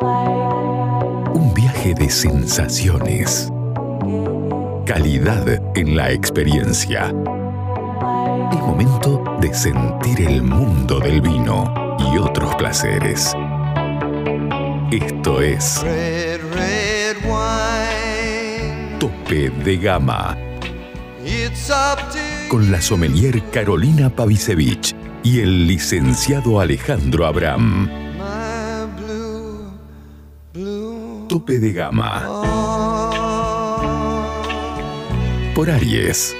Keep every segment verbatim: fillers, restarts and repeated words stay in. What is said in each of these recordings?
Un viaje de sensaciones. Calidad en la experiencia. Es momento de sentir el mundo del vino y otros placeres. Esto es Red, red wine. Tope de Gama. It's up to Con la sommelier Carolina Pavisevich y el licenciado Alejandro Abraham. my blue, blue. Tope de Gama. Oh. Por Aries.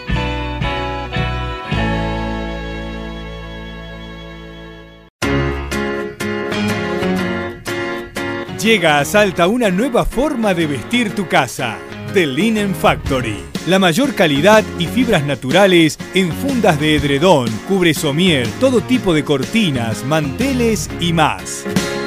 Llega a Salta una nueva forma de vestir tu casa. The Linen Factory. La mayor calidad y fibras naturales en fundas de edredón, cubre somier, todo tipo de cortinas, manteles y más.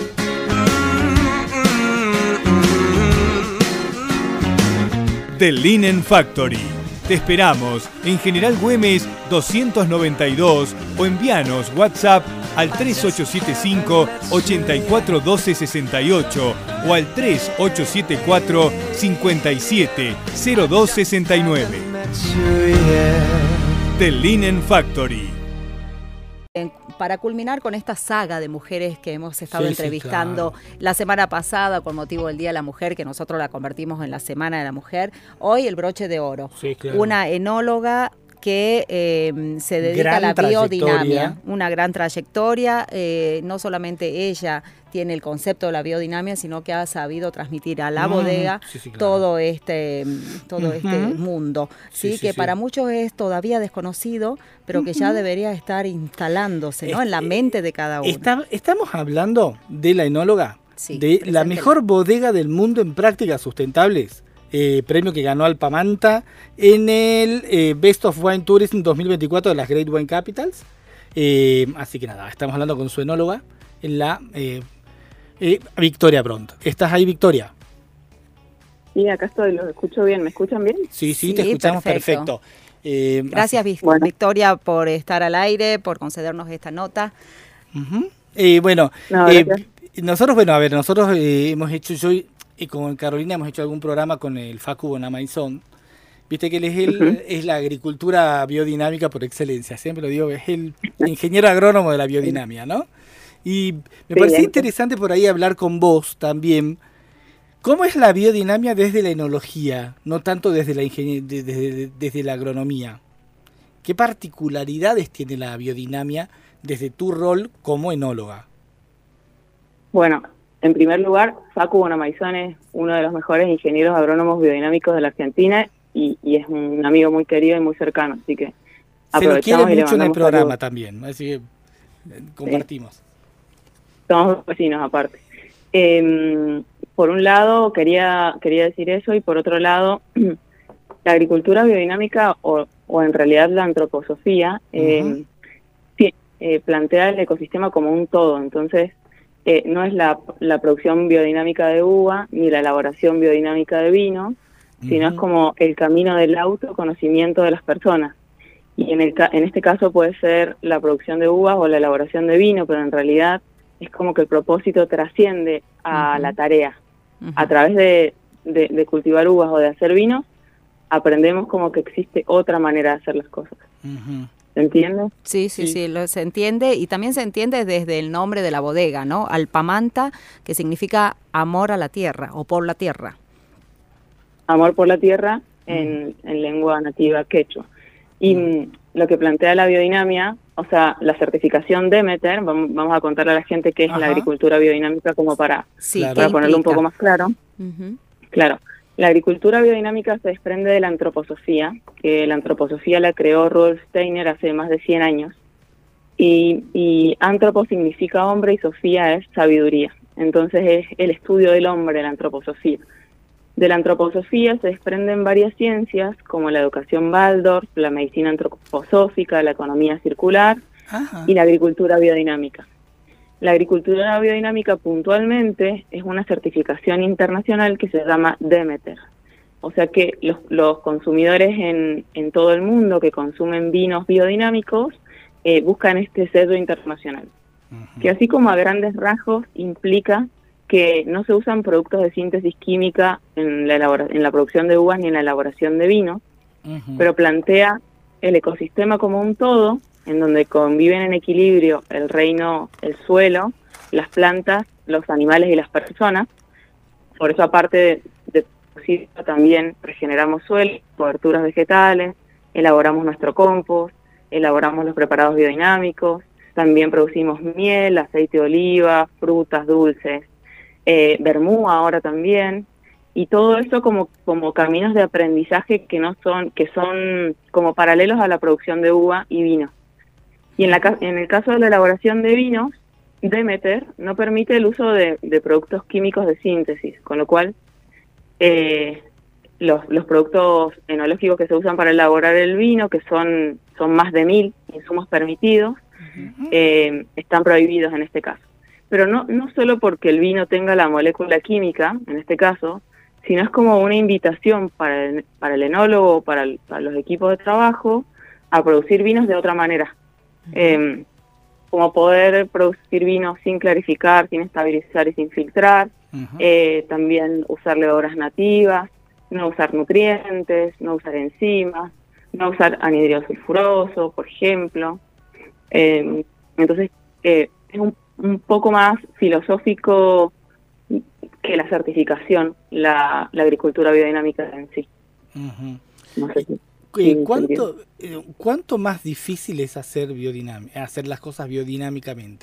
The Linen Factory. Te esperamos en General Güemes doscientos noventa y dos o envíanos WhatsApp al tres ocho siete cinco, ocho cuatro uno dos seis ocho o al tres ocho siete cuatro, cinco siete cero dos seis nueve. The Linen Factory. Para culminar con esta saga de mujeres que hemos estado Sí, sí, entrevistando claro. la semana pasada con motivo del Día de la Mujer, que nosotros la convertimos en la Semana de la Mujer, hoy el broche de oro. Sí, claro. Una enóloga que eh, se dedica Gran a la biodinamia, trayectoria. una gran trayectoria. Eh, no solamente ella tiene el concepto de la biodinamia, sino que ha sabido transmitir a la Mm, bodega sí, sí, claro. todo este todo Ujú. este mundo, sí, Sí, sí, que sí. para muchos es todavía desconocido, pero que ya debería estar instalándose, ¿no? Es- en la mente de cada uno. Está- estamos hablando de la enóloga, Sí, de la preséntela. mejor bodega del mundo en prácticas sustentables. Eh, premio que ganó Alpamanta en el eh, Best of Wine Tourism dos mil veinticuatro de las Great Wine Capitals. Eh, así que nada, estamos hablando con su enóloga en la eh, eh, Victoria Bront. ¿Estás ahí, Victoria? Sí, acá estoy, los escucho bien. ¿Me escuchan bien? Sí, sí, Sí, te escuchamos perfecto. perfecto. Eh, Gracias, Vic- Bueno. Victoria, por estar al aire, por concedernos esta nota. Ujú. Eh, bueno, No, eh, gracias. nosotros, bueno, a ver, nosotros eh, hemos hecho, yo y con Carolina hemos hecho algún programa con el Facu Bonamaizón. Viste que él es, el, Ujú. es la agricultura biodinámica por excelencia, siempre lo digo, es el ingeniero agrónomo de la biodinamia, ¿no? Y me Sí, parecía eso. interesante por ahí hablar con vos también. ¿Cómo es la biodinamia desde la enología, no tanto desde la, ingenie- de- de- de- desde la agronomía? ¿Qué particularidades tiene la biodinamia desde tu rol como enóloga? Bueno, en primer lugar, Facu Bonamaizón es uno de los mejores ingenieros agrónomos biodinámicos de la Argentina y, y es un amigo muy querido y muy cercano, así que Se lo quiere aprovechamos y le mucho en el mandamos programa saludos. también, así que eh, compartimos. Somos vecinos aparte. Eh, por un lado, quería quería decir eso, y por otro lado, la agricultura biodinámica, o, o en realidad la antroposofía, eh, Ujú. sí, eh, plantea el ecosistema como un todo. Entonces, eh, no es la, la producción biodinámica de uva ni la elaboración biodinámica de vino, sino Ujú. es como el camino del autoconocimiento de las personas. Y en, el, ca- en este caso puede ser la producción de uvas o la elaboración de vino, pero en realidad es como que el propósito trasciende a Ujú. la tarea. Ujú. A través de, de, de cultivar uvas o de hacer vino, aprendemos como que existe otra manera de hacer las cosas. Ujú. ¿Se entiende? Sí, sí, Sí. sí, lo, se entiende, y también se entiende desde el nombre de la bodega, ¿no? Alpamanta, que significa amor a la tierra o por la tierra. Amor por la tierra en, en lengua nativa quechua. Y mm, lo que plantea la biodinamia, o sea, la certificación Demeter, vamos, vamos a contarle a la gente qué es Ajá. la agricultura biodinámica como para, Sí, Claro. ¿qué para ponerlo un implica? poco más claro. Ujú. Claro, la agricultura biodinámica se desprende de la antroposofía, que la antroposofía la creó Rudolf Steiner hace más de cien años. Y, y antropo significa hombre y sofía es sabiduría. Entonces es el estudio del hombre, la antroposofía. De la antroposofía se desprenden varias ciencias como la educación Waldorf, la medicina antroposófica, la economía circular Ajá. y la agricultura biodinámica. La agricultura biodinámica puntualmente es una certificación internacional que se llama Demeter. O sea que los, los consumidores en, en todo el mundo que consumen vinos biodinámicos eh, buscan este sello internacional, Ujú. que así como a grandes rasgos implica que no se usan productos de síntesis química en la, elabora- en la producción de uvas ni en la elaboración de vino, uh-huh. pero plantea el ecosistema como un todo, en donde conviven en equilibrio el reino, el suelo, las plantas, los animales y las personas. Por eso, aparte de, de también regeneramos suelo, coberturas vegetales, elaboramos nuestro compost, elaboramos los preparados biodinámicos, también producimos miel, aceite de oliva, frutas dulces, eh, vermú ahora también, y todo eso como, como caminos de aprendizaje que no son, que son como paralelos a la producción de uva y vino. Y en, la, en el caso de la elaboración de vinos, Demeter no permite el uso de, de productos químicos de síntesis, con lo cual eh, los, los productos enológicos que se usan para elaborar el vino, que son, son más de mil insumos permitidos, uh-huh. eh, están prohibidos en este caso. Pero no, no solo porque el vino tenga la molécula química, en este caso, sino es como una invitación para el, para el enólogo, para, el, para los equipos de trabajo, a producir vinos de otra manera. Uh-huh. Eh, como poder producir vinos sin clarificar, sin estabilizar y sin filtrar, uh-huh. eh, también usar levaduras nativas, no usar nutrientes, no usar enzimas, no usar anhídrido sulfuroso, por ejemplo. Eh, entonces, eh, es un, un poco más filosófico que la certificación, la, la agricultura biodinámica en sí. Uh-huh. No sé si... Eh, ¿cuánto, eh, ¿Cuánto más difícil es hacer biodinámica, hacer las cosas biodinámicamente?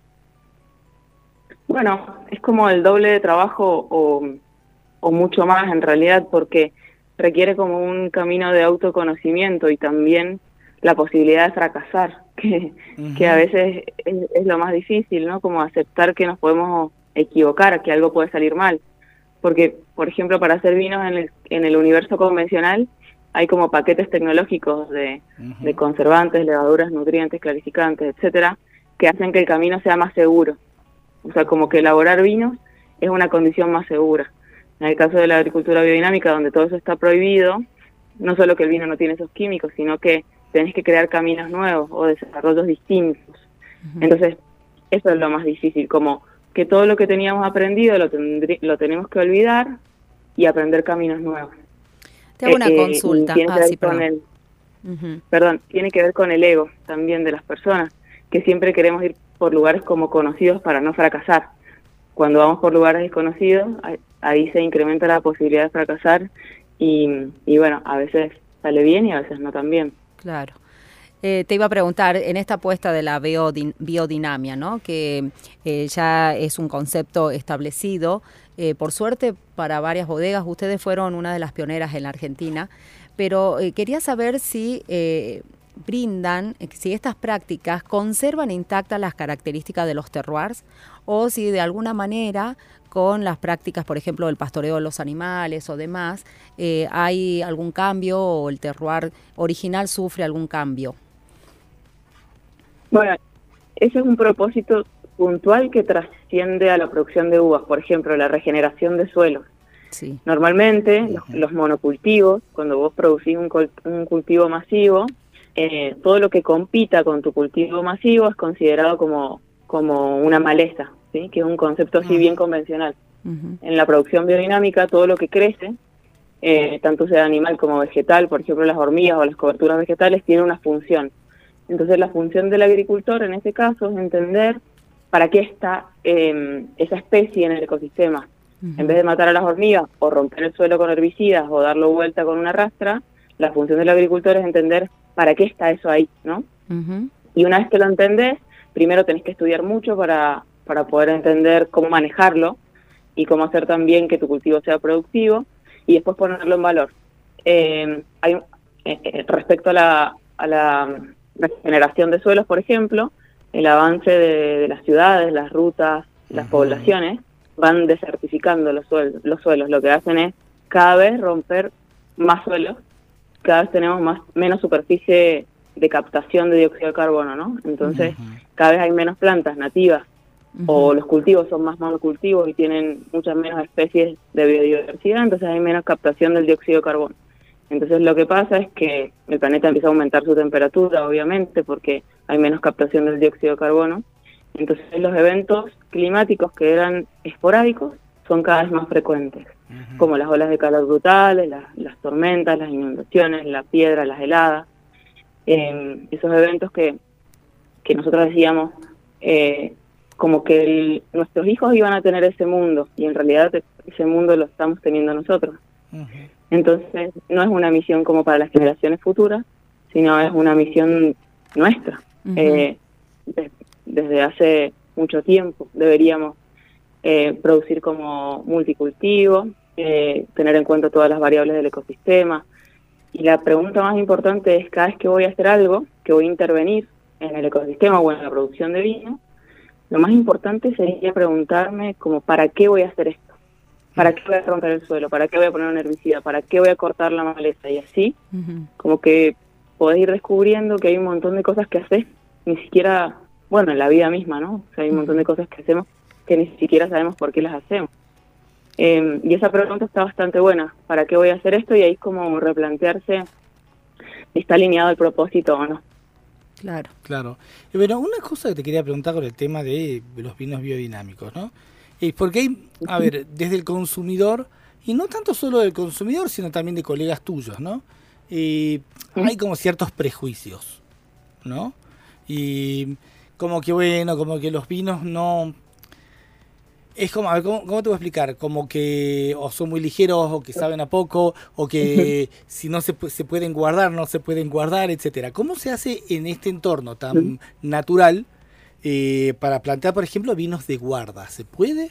Bueno, es como el doble de trabajo o, o mucho más en realidad, porque requiere como un camino de autoconocimiento y también la posibilidad de fracasar, que, uh-huh. que a veces es, es lo más difícil, ¿no? Como aceptar que nos podemos equivocar, que algo puede salir mal. Porque, por ejemplo, para hacer vinos en el, en el universo convencional, hay como paquetes tecnológicos de, uh-huh. de conservantes, levaduras, nutrientes, clarificantes, etcétera, que hacen que el camino sea más seguro. O sea, como que elaborar vinos es una condición más segura. En el caso de la agricultura biodinámica, donde todo eso está prohibido, no solo que el vino no tiene esos químicos, sino que tenés que crear caminos nuevos o desarrollos distintos. Uh-huh. Entonces, eso es lo más difícil, como que todo lo que teníamos aprendido lo, tendrí, lo tenemos que olvidar y aprender caminos nuevos. Te hago una eh, consulta. Tiene ah, que ver sí, con perdón. el, uh-huh. perdón, tiene que ver con el ego también de las personas, que siempre queremos ir por lugares como conocidos para no fracasar. Cuando vamos por lugares desconocidos, ahí, ahí se incrementa la posibilidad de fracasar y, y bueno, a veces sale bien y a veces no tan bien. Claro. Eh, te iba a preguntar, en esta apuesta de la biodin- biodinamia, ¿no? que eh, ya es un concepto establecido, eh, por suerte para varias bodegas, ustedes fueron una de las pioneras en la Argentina, pero eh, quería saber si eh, brindan, si estas prácticas conservan intactas las características de los terroirs o si de alguna manera con las prácticas, por ejemplo, del pastoreo de los animales o demás, eh, hay algún cambio o el terroir original sufre algún cambio. Bueno, ese es un propósito puntual que trasciende a la producción de uvas, por ejemplo, la regeneración de suelos. Sí. Normalmente, uh-huh. los, los monocultivos, cuando vos producís un, un cultivo masivo, eh, todo lo que compita con tu cultivo masivo es considerado como, como una maleza, ¿sí? Que es un concepto así uh-huh. bien convencional. Uh-huh. En la producción biodinámica, todo lo que crece, eh, tanto sea animal como vegetal, por ejemplo, las hormigas o las coberturas vegetales, tiene una función. Entonces la función del agricultor en este caso es entender para qué está eh, esa especie en el ecosistema. Uh-huh. En vez de matar a las hormigas o romper el suelo con herbicidas o darlo vuelta con una rastra, la función del agricultor es entender para qué está eso ahí, ¿no? Uh-huh. Y una vez que lo entendés, primero tenés que estudiar mucho para, para poder entender cómo manejarlo y cómo hacer también que tu cultivo sea productivo y después ponerlo en valor. Eh, hay eh, respecto a la... A la regeneración de suelos, por ejemplo, el avance de, de las ciudades, las rutas, las uh-huh. poblaciones, van desertificando los suelos, los suelos. Lo que hacen es cada vez romper más suelos, cada vez tenemos más menos superficie de captación de dióxido de carbono, ¿no? Entonces, uh-huh. cada vez hay menos plantas nativas, uh-huh. o los cultivos son más monocultivos y tienen muchas menos especies de biodiversidad, entonces hay menos captación del dióxido de carbono. Entonces lo que pasa es que el planeta empieza a aumentar su temperatura, obviamente, porque hay menos captación del dióxido de carbono, Entonces los eventos climáticos que eran esporádicos son cada vez más frecuentes, uh-huh. como las olas de calor brutales, las, las tormentas, las inundaciones, la piedra, las heladas. Eh, esos eventos que, que nosotros decíamos eh, como que el, nuestros hijos iban a tener ese mundo, y en realidad ese mundo lo estamos teniendo nosotros. Uh-huh. Entonces no es una misión como para las generaciones futuras, sino es una misión nuestra. Uh-huh. Eh, de, desde hace mucho tiempo deberíamos eh, producir como multicultivo, eh, tener en cuenta todas las variables del ecosistema. Y la pregunta más importante es, cada vez que voy a hacer algo, que voy a intervenir en el ecosistema o en la producción de vino, lo más importante sería preguntarme como, ¿para qué voy a hacer esto? ¿Para qué voy a romper el suelo? ¿Para qué voy a poner un herbicida? ¿Para qué voy a cortar la maleza? Y así, uh-huh. como que podés ir descubriendo que hay un montón de cosas que haces, ni siquiera, bueno, en la vida misma, ¿no? O sea, hay un montón de cosas que hacemos que ni siquiera sabemos por qué las hacemos. Eh, y esa pregunta está bastante buena. ¿Para qué voy a hacer esto? Y ahí es como replantearse si está alineado el propósito o no. Claro. Claro. Pero una cosa que te quería preguntar con el tema de los vinos biodinámicos, ¿no? Eh, porque hay, a ver, desde el consumidor, y no tanto solo del consumidor, sino también de colegas tuyos, ¿no? Eh, hay como ciertos prejuicios, ¿no? Y como que, bueno, como que los vinos no... Es como, a ver, ¿cómo, ¿cómo te voy a explicar? Como que o son muy ligeros, o que saben a poco, o que si no se, se pueden guardar, no se pueden guardar, etcétera. ¿Cómo se hace en este entorno tan natural eh, para plantear, por ejemplo, vinos de guarda? ¿Se puede?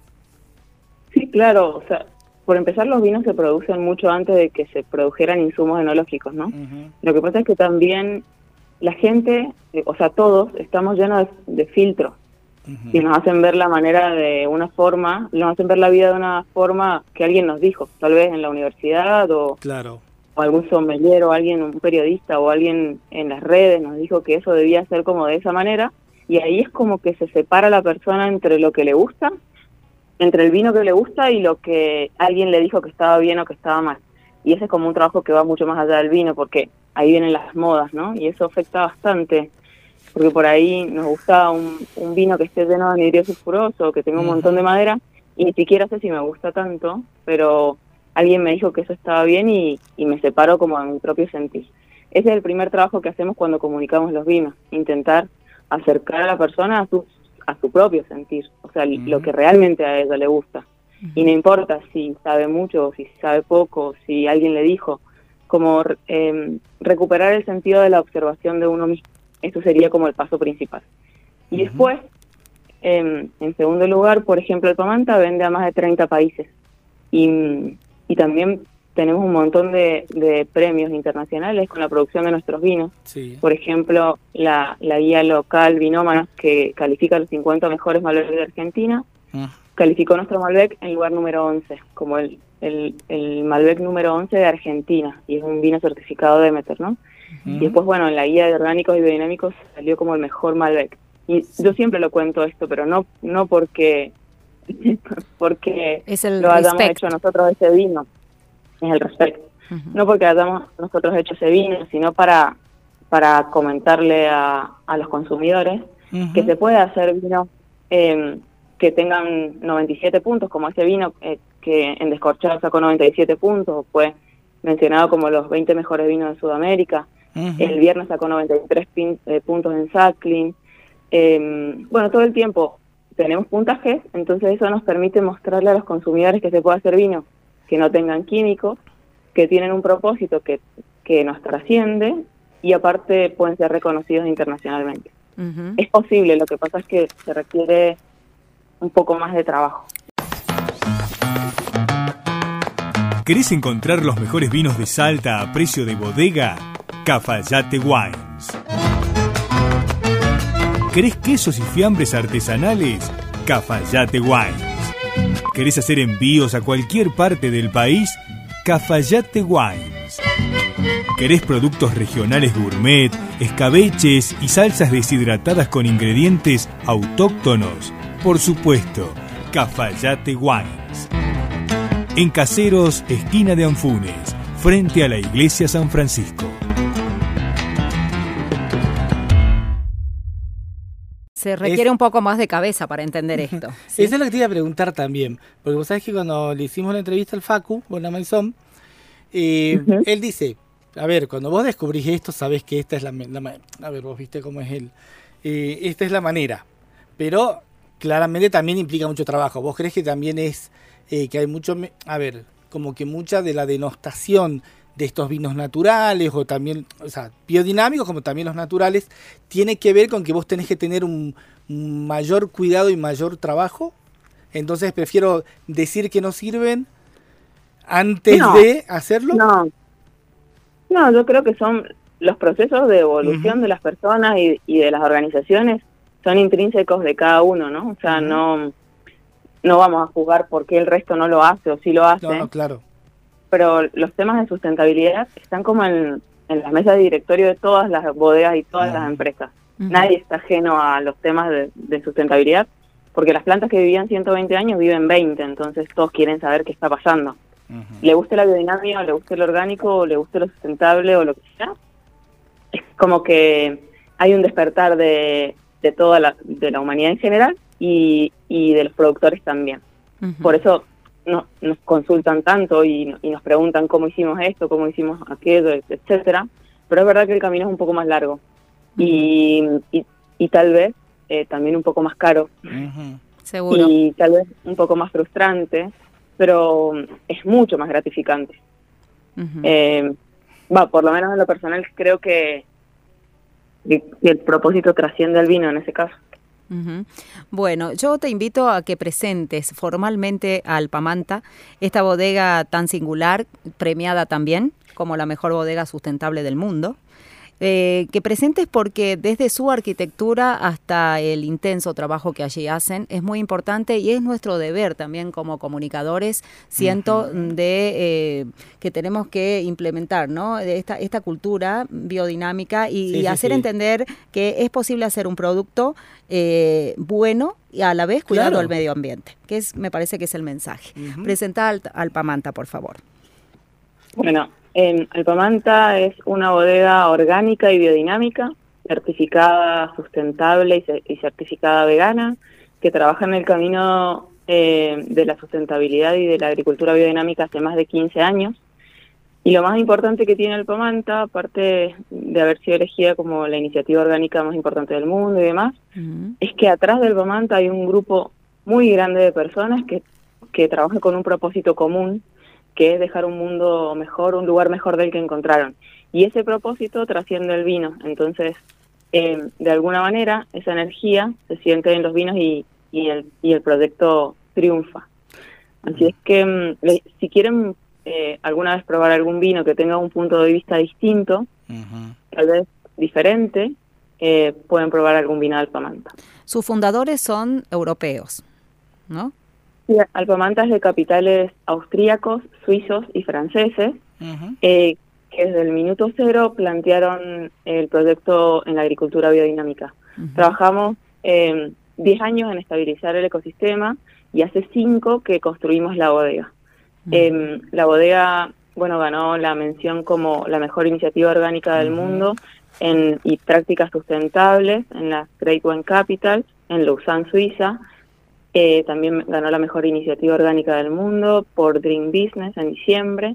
Sí, claro. O sea, por empezar, los vinos se producen mucho antes de que se produjeran insumos enológicos, ¿no? Uh-huh. Lo que pasa es que también la gente, eh, o sea, todos, estamos llenos de, de filtros. Uh-huh. Y nos hacen ver la manera de una forma, nos hacen ver la vida de una forma que alguien nos dijo, tal vez en la universidad o, claro. o algún sommelier o alguien, un periodista o alguien en las redes nos dijo que eso debía ser como de esa manera, y ahí es como que se separa la persona entre lo que le gusta, entre el vino que le gusta y lo que alguien le dijo que estaba bien o que estaba mal. Y ese es como un trabajo que va mucho más allá del vino, porque ahí vienen las modas, ¿no? Y eso afecta bastante. Porque por ahí nos gusta un, un vino que esté lleno de anhidro sulfuroso, que tenga un montón de madera, y ni siquiera sé si me gusta tanto, pero alguien me dijo que eso estaba bien y, y me separó como a mi propio sentir. Ese es el primer trabajo que hacemos cuando comunicamos los vinos, intentar acercar a la persona a su, a su propio sentir, o sea, uh-huh. lo que realmente a ella le gusta. Uh-huh. Y no importa si sabe mucho o si sabe poco, si alguien le dijo, como eh, recuperar el sentido de la observación de uno mismo. Eso sería como el paso principal. Y uh-huh. después, eh, en segundo lugar, por ejemplo, el Pamanta vende a más de treinta países. Y, y también tenemos un montón de, de premios internacionales con la producción de nuestros vinos. Sí. Por ejemplo, la, la guía local Vinómanos, que califica los cincuenta mejores Malbec de Argentina, uh-huh. calificó nuestro Malbec en lugar número once, como el, el, el Malbec número once de Argentina. Y es un vino certificado de Demeter, ¿no? Uh-huh. Y después, bueno, en la guía de orgánicos y biodinámicos salió como el mejor Malbec. Y yo siempre lo cuento esto, pero no no porque porque es el lo hayamos respect. hecho nosotros ese vino, es el respecto. Uh-huh. No porque hayamos nosotros hecho ese vino, sino para para comentarle a, a los consumidores uh-huh. que se puede hacer vino eh, que tengan noventa y siete puntos, como ese vino eh, que en descorchado sacó noventa y siete puntos, o fue mencionado como los veinte mejores vinos de Sudamérica. Uh-huh. El viernes sacó noventa y tres pin, eh, puntos en Sacklin. Eh, bueno, todo el tiempo tenemos puntajes, entonces eso nos permite mostrarle a los consumidores que se puede hacer vino que no tengan químicos, que tienen un propósito que, que nos trasciende y aparte pueden ser reconocidos internacionalmente. Uh-huh. Es posible, lo que pasa es que se requiere un poco más de trabajo. ¿Querés encontrar los mejores vinos de Salta a precio de bodega? Cafayate Wines. ¿Querés quesos y fiambres artesanales? Cafayate Wines. ¿Querés hacer envíos a cualquier parte del país? Cafayate Wines. ¿Querés productos regionales gourmet, escabeches y salsas deshidratadas con ingredientes autóctonos? Por supuesto, Cafayate Wines. En Caseros, esquina de Anfunes, frente a la Iglesia San Francisco. Se requiere Es- un poco más de cabeza para entender esto. ¿sí? Eso es lo que te iba a preguntar también, porque vos sabés que cuando le hicimos la entrevista al Facu, Bonamaison, eh, Ujú. él dice, a ver, cuando vos descubrís esto, sabés que esta es la, me- la ma- a ver, vos viste cómo es él, eh, esta es la manera, pero claramente también implica mucho trabajo. ¿Vos crees que también es eh, que hay mucho, me- a ver, como que mucha de la denostación de estos vinos naturales o también, o sea, biodinámicos como también los naturales, tiene que ver con que vos tenés que tener un, un mayor cuidado y mayor trabajo? Entonces prefiero decir que no sirven antes No, de hacerlo. No, no, yo creo que son los procesos de evolución Ujú. de las personas y, y de las organizaciones son intrínsecos de cada uno, ¿no? O sea, Ujú. no, no vamos a juzgar por qué el resto no lo hace o sí lo hace, No, no, claro. pero los temas de sustentabilidad están como en, en las mesas de directorio de todas las bodegas y todas Ujú. las empresas. Ujú. Nadie está ajeno a los temas de, de sustentabilidad, porque las plantas que vivían ciento veinte años viven veinte, entonces todos quieren saber qué está pasando. Ujú. Le guste la biodinámica, o le guste lo orgánico, o le guste lo sustentable, o lo que sea, es como que hay un despertar de, de toda la, de la humanidad en general y, y de los productores también. Ujú. Por eso no, nos consultan tanto y, y nos preguntan cómo hicimos esto, cómo hicimos aquello, etcétera. Pero es verdad que el camino es un poco más largo y, y, y tal vez eh, también un poco más caro Ujú. Seguro. y tal vez un poco más frustrante, pero es mucho más gratificante. Ujú. Eh, va, por lo menos en lo personal creo que, que, que el propósito trasciende al vino en ese caso. Ujú. Bueno, yo te invito a que presentes formalmente a Alpamanta, esta bodega tan singular, premiada también como la mejor bodega sustentable del mundo. Eh, que presentes porque desde su arquitectura hasta el intenso trabajo que allí hacen es muy importante y es nuestro deber también como comunicadores, siento, Ujú. de eh, que tenemos que implementar, ¿no? De esta, esta cultura biodinámica y, Sí, y sí, hacer sí. entender que es posible hacer un producto eh, bueno y a la vez cuidando Claro. al medio ambiente, que es, me parece que es el mensaje. Ujú. Presenta al, Alpamanta, por favor. Bueno, eh, Alpamanta es una bodega orgánica y biodinámica, certificada sustentable y, ce- y certificada vegana, que trabaja en el camino eh, de la sustentabilidad y de la agricultura biodinámica hace más de quince años. Y lo más importante que tiene Alpamanta, aparte de haber sido elegida como la iniciativa orgánica más importante del mundo y demás, Ujú. es que atrás de Alpamanta hay un grupo muy grande de personas que, que trabajan con un propósito común, que es dejar un mundo mejor, un lugar mejor del que encontraron. Y ese propósito trasciende el vino. Entonces, eh, de alguna manera, esa energía se siente en los vinos y, y, el, y el proyecto triunfa. Así es que mm, le- si quieren eh, alguna vez probar algún vino que tenga un punto de vista distinto, Ujú. tal vez diferente, eh, pueden probar algún vino de Alpamanta. Sus fundadores son europeos, ¿no? Sí, Alpamanta es de capitales austríacos, suizos y franceses, Ujú. eh, que desde el minuto cero plantearon el proyecto en la agricultura biodinámica. Ujú. Trabajamos eh, diez años en estabilizar el ecosistema y hace cinco que construimos la bodega. Ujú. Eh, la bodega, bueno, ganó la mención como la mejor iniciativa orgánica del Ujú. mundo en, y prácticas sustentables en la Great Wine Capital, en Lausanne, Suiza. Eh, también ganó la mejor iniciativa orgánica del mundo por Dream Business en diciembre.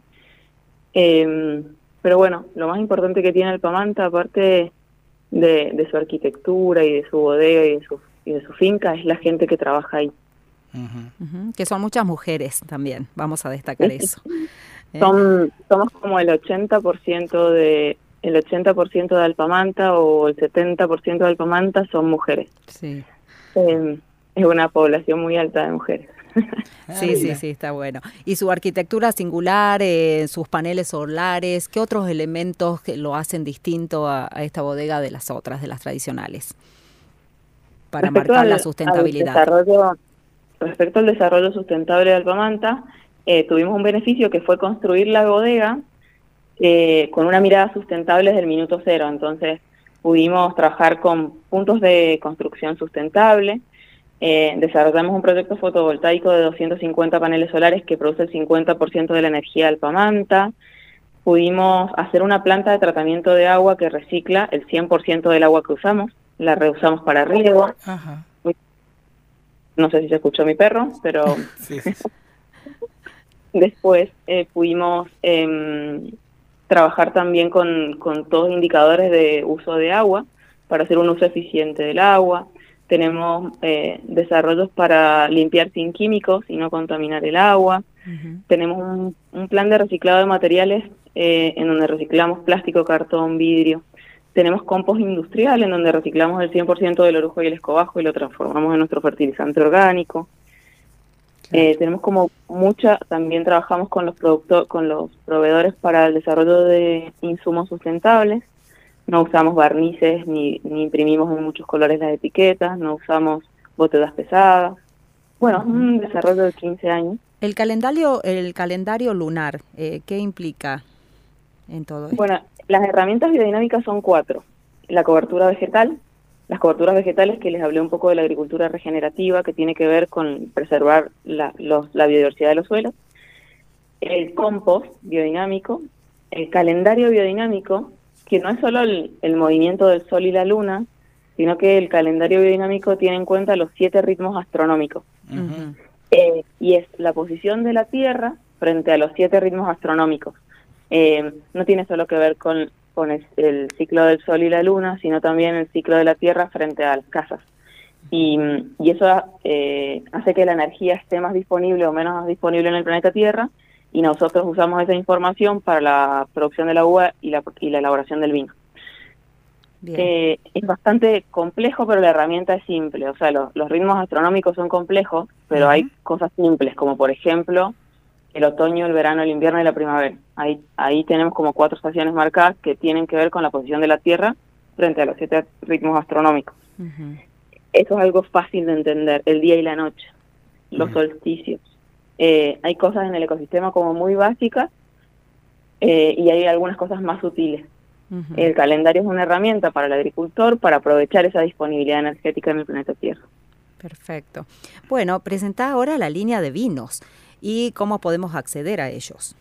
Eh, pero bueno, lo más importante que tiene Alpamanta, aparte de, de su arquitectura y de su bodega y de su, y de su finca, es la gente que trabaja ahí. Ujú. Ujú, que son muchas mujeres también, vamos a destacar eso. ¿eh? Son, somos como el ochenta por ciento de el ochenta por ciento de Alpamanta o el setenta por ciento de Alpamanta son mujeres. Sí. Eh, es una población muy alta de mujeres. Sí, Ah, sí, mira. sí, está bueno. Y su arquitectura singular, eh, sus paneles solares, ¿qué otros elementos que lo hacen distinto a, a esta bodega de las otras, de las tradicionales? Para Respecto marcar al- la al sustentabilidad. desarrollo, respecto al desarrollo sustentable de Alpamanta, eh, tuvimos un beneficio que fue construir la bodega eh, con una mirada sustentable desde el minuto cero. Entonces pudimos trabajar con puntos de construcción sustentable, eh, desarrollamos un proyecto fotovoltaico de doscientos cincuenta paneles solares que produce el cincuenta por ciento de la energía de Alpamanta, pudimos hacer una planta de tratamiento de agua que recicla el cien por ciento del agua que usamos. la reusamos para riego. Ajá. No sé si se escuchó mi perro, pero Sí, sí, sí. después eh, pudimos eh, trabajar también con, con todos indicadores de uso de agua para hacer un uso eficiente del agua. Tenemos eh, desarrollos para limpiar sin químicos y no contaminar el agua. Ujú. Tenemos un, un plan de reciclado de materiales eh, en donde reciclamos plástico, cartón, vidrio. Tenemos compost industrial en donde reciclamos el cien por ciento del orujo y el escobajo y lo transformamos en nuestro fertilizante orgánico. Eh, tenemos como mucha, también trabajamos con los productos, con los proveedores para el desarrollo de insumos sustentables. No usamos barnices ni, ni imprimimos en muchos colores las etiquetas, no usamos botellas pesadas. Bueno, es un desarrollo de quince años. El calendario, el calendario lunar, eh, ¿qué implica en todo esto? Bueno, las herramientas biodinámicas son cuatro. La cobertura vegetal, las coberturas vegetales que les hablé un poco de la agricultura regenerativa, que tiene que ver con preservar la, los, la biodiversidad de los suelos. El compost biodinámico, el calendario biodinámico, que no es solo el, el movimiento del sol y la luna, sino que el calendario biodinámico tiene en cuenta los siete ritmos astronómicos. Ujú. Eh, y es la posición de la Tierra frente a los siete ritmos astronómicos. Eh, no tiene solo que ver con, con el, el ciclo del Sol y la Luna, sino también el ciclo de la Tierra frente a las casas. Y, y eso eh, hace que la energía esté más disponible o menos disponible en el planeta Tierra, y nosotros usamos esa información para la producción de la uva y la, y la elaboración del vino. Bien. Eh, es bastante complejo, pero la herramienta es simple. O sea, lo, los ritmos astronómicos son complejos, pero Ujú. hay cosas simples, como por ejemplo el otoño, el verano, el invierno y la primavera. Ahí, ahí tenemos como cuatro estaciones marcadas que tienen que ver con la posición de la Tierra frente a los siete ritmos astronómicos. Ujú. Eso es algo fácil de entender, el día y la noche, los Ujú. solsticios. Eh, hay cosas en el ecosistema como muy básicas eh, y hay algunas cosas más sutiles. Ujú. El calendario es una herramienta para el agricultor para aprovechar esa disponibilidad energética en el planeta Tierra. Perfecto. Bueno, presentá ahora la línea de vinos y cómo podemos acceder a ellos.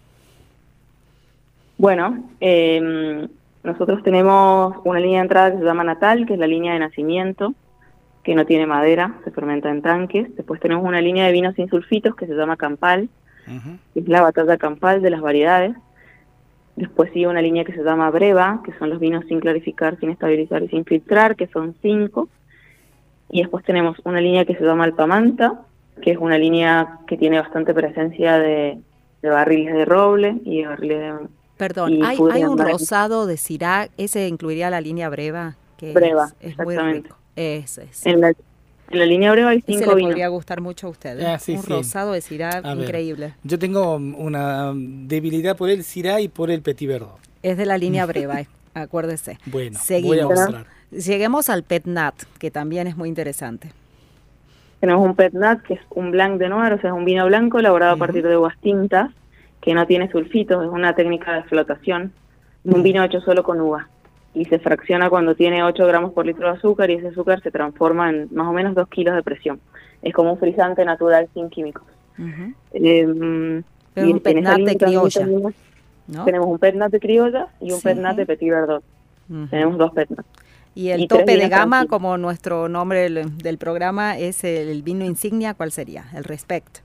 Bueno, eh, nosotros tenemos una línea de entrada que se llama Natal, que es la línea de nacimiento, que no tiene madera, se fermenta en tanques. Después tenemos una línea de vinos sin sulfitos que se llama Campal, Ujú. que es la batalla campal de las variedades. Después sigue una línea que se llama Breva, que son los vinos sin clarificar, sin estabilizar y sin filtrar, que son cinco. Y después tenemos una línea que se llama Alpamanta, que es una línea que tiene bastante presencia de, de barriles de roble y de barriles de... Perdón, y hay, pudre hay un andar- rosado de Syrah, ese incluiría la línea Breva, que Breva, es, es muy exactamente. rico. Ese es. En la, en la línea Breva hay Ese cinco le vinos. podría gustar mucho a ustedes. Ah, sí, un sí. rosado de Syrah A ver. increíble. Yo tengo una debilidad por el Syrah y por el Petit Verdot. Es de la línea Breva, eh, acuérdese. Bueno, voy a Seguimos. mostrar. Lleguemos al Pet Nat, que también es muy interesante. Tenemos un Pet Nat, que es un blanc de noir, o sea, es un vino blanco elaborado a partir de uvas tintas, que no tiene sulfitos, es una técnica de flotación. Un vino hecho solo con uva. Y se fracciona cuando tiene ocho gramos por litro de azúcar, y ese azúcar se transforma en más o menos dos kilos de presión. Es como un frisante natural sin químicos. Ujú. Eh, Es y un Pet en esa Nat línea de también criolla, tenemos, ¿no? tenemos un Pet Nat de criolla y un Sí. Pet Nat de Petit Verdot. Ujú. Tenemos dos Pet Nat. Y el y tres tope de vinos gama, tranquilos. como nuestro nombre del, del programa, es el vino insignia, ¿cuál sería? El Respect.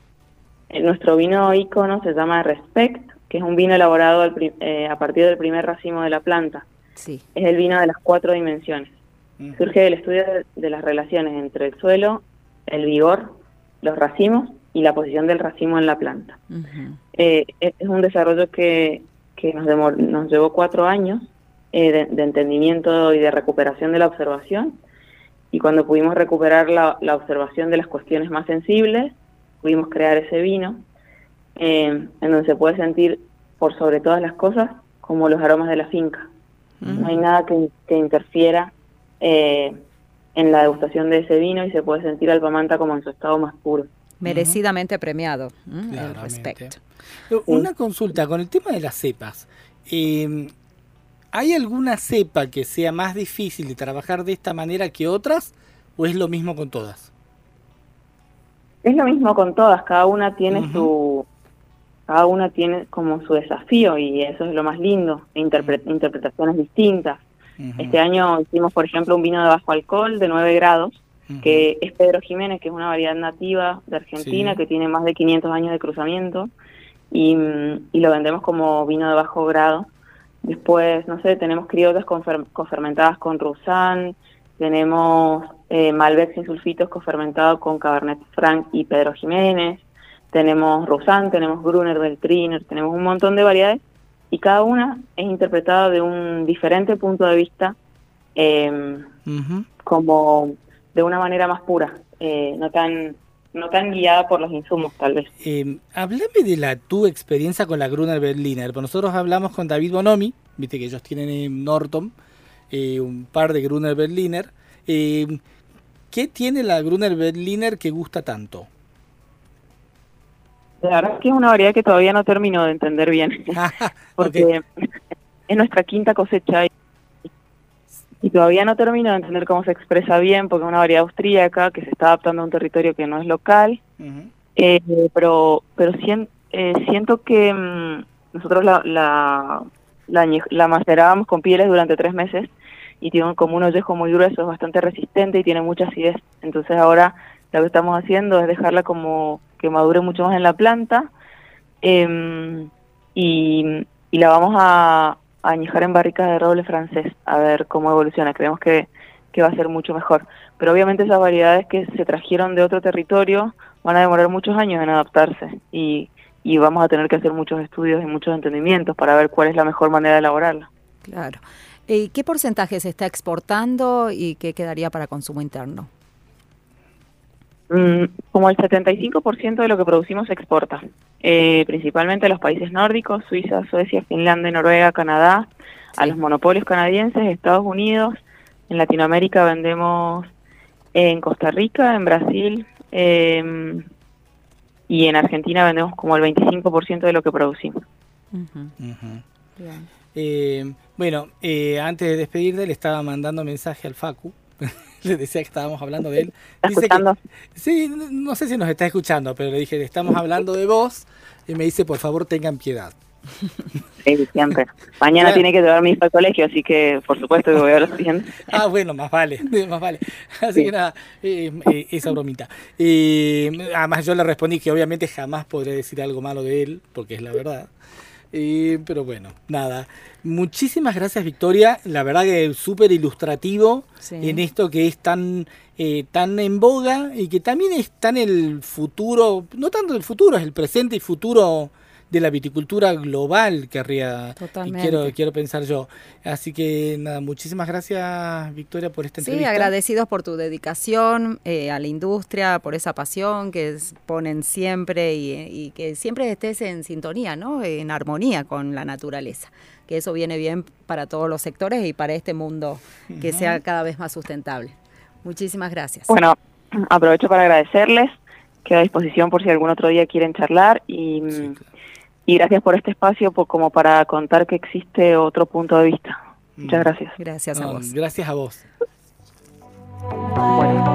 Eh, Nuestro vino ícono se llama Respect, que es un vino elaborado al pri- eh, a partir del primer racimo de la planta. Sí. Es el vino de las cuatro dimensiones. Ujú. Surge del estudio de, de las relaciones entre el suelo, el vigor, los racimos y la posición del racimo en la planta. Ujú. Eh, es es un desarrollo que, que nos, demor- nos llevó cuatro años eh, de, de entendimiento y de recuperación de la observación. Y cuando pudimos recuperar la, la observación de las cuestiones más sensibles, pudimos crear ese vino, eh, en donde se puede sentir, por sobre todas las cosas, como los aromas de la finca. No hay nada que, que interfiera eh, en la degustación de ese vino, y se puede sentir Alpamanta como en su estado más puro. Merecidamente premiado, ¿m? el Claramente. Respect. Pero una consulta con el tema de las cepas. Eh, ¿Hay alguna cepa que sea más difícil de trabajar de esta manera que otras? ¿O es lo mismo con todas? Es lo mismo con todas, cada una tiene Ujú. su cada una tiene como su desafío, y eso es lo más lindo, interpre- interpretaciones distintas. Uh-huh. Este año hicimos, por ejemplo, un vino de bajo alcohol de nueve grados, uh-huh. que es Pedro Jiménez, que es una variedad nativa de Argentina, sí. que tiene más de quinientos años de cruzamiento, y, y lo vendemos como vino de bajo grado. Después, no sé, tenemos criollas confer- cofermentadas con Roussanne, tenemos eh, Malbec sin sulfitos cofermentado con Cabernet Franc y Pedro Jiménez, tenemos Roussanne, tenemos Gruner Veltliner, tenemos un montón de variedades, y cada una es interpretada de un diferente punto de vista, eh, uh-huh. como de una manera más pura, eh, no tan no tan guiada por los insumos, tal vez. Eh, háblame de la tu experiencia con la Gruner Veltliner. Nosotros hablamos con David Bonomi, viste que ellos tienen en Norton eh, un par de Gruner Veltliner. Eh, ¿Qué tiene la Gruner Veltliner que gusta tanto? La verdad es que es una variedad que todavía no termino de entender bien, porque okay. es nuestra quinta cosecha y, y todavía no termino de entender cómo se expresa bien, porque es una variedad austríaca que se está adaptando a un territorio que no es local, uh-huh. eh, pero pero siento, eh, siento que mmm, nosotros la, la, la, la macerábamos con pieles durante tres meses y tiene como un ollejo muy grueso, es bastante resistente y tiene mucha acidez, entonces ahora lo que estamos haciendo es dejarla como que madure mucho más en la planta eh, y, y la vamos a, a añejar en barricas de roble francés a ver cómo evoluciona. Creemos que, que va a ser mucho mejor, pero obviamente esas variedades que se trajeron de otro territorio van a demorar muchos años en adaptarse y, y vamos a tener que hacer muchos estudios y muchos entendimientos para ver cuál es la mejor manera de elaborarla. Claro. ¿Y qué porcentaje se está exportando y qué quedaría para consumo interno? Como el setenta y cinco por ciento de lo que producimos se exporta, eh, principalmente a los países nórdicos, Suiza, Suecia, Finlandia, Noruega, Canadá, sí. a los monopolios canadienses, Estados Unidos. En Latinoamérica vendemos en Costa Rica, en Brasil, eh, y en Argentina vendemos como el veinticinco por ciento de lo que producimos. Uh-huh. Uh-huh. Bien. Eh, bueno, eh, antes de despedirte le estaba mandando mensaje al Facu. Le decía que estábamos hablando de él. ¿Está dice escuchando? Que, sí, no sé si nos está escuchando, pero le dije, estamos hablando de vos, y me dice, por favor, tengan piedad. Sí, siempre. Mañana claro. tiene que llevar mi hijo al colegio, así que, por supuesto, que voy a hablar bien. Ah, bueno, más vale, más vale. Así sí. que nada, eh, eh, esa bromita. Eh, además, yo le respondí que obviamente jamás podré decir algo malo de él, porque es la verdad. Eh, pero bueno, nada. Muchísimas gracias, Victoria. La verdad que es súper ilustrativo sí. en esto que es tan eh, tan en boga y que también está en el futuro, no tanto el futuro, es el presente y futuro de la viticultura global, querría y quiero quiero pensar yo. Así que nada, muchísimas gracias, Victoria, por esta entrevista. Sí, agradecidos por tu dedicación eh, a la industria, por esa pasión que es, ponen siempre y, y que siempre estés en sintonía, ¿no? En armonía con la naturaleza, que eso viene bien para todos los sectores y para este mundo que uh-huh. sea cada vez más sustentable. Muchísimas gracias. Bueno, aprovecho para agradecerles, quedo a disposición por si algún otro día quieren charlar y... Sí, claro. Y gracias por este espacio, por, como para contar que existe otro punto de vista. Muchas gracias. Gracias a no, vos. Gracias a vos. Bueno.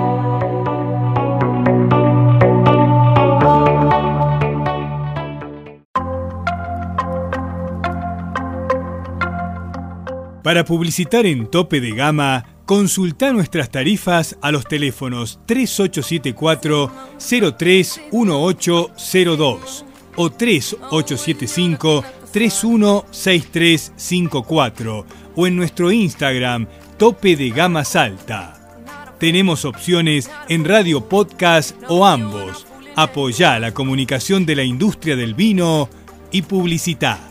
Para publicitar en Tope de Gama, consulta nuestras tarifas a los teléfonos tres ocho siete cuatro cero tres uno ocho cero dos. O tres ocho siete cinco tres uno seis tres cinco cuatro o en nuestro Instagram Tope de Gama Salta. Tenemos opciones en radio podcast o ambos. Apoyá la comunicación de la industria del vino y publicitá.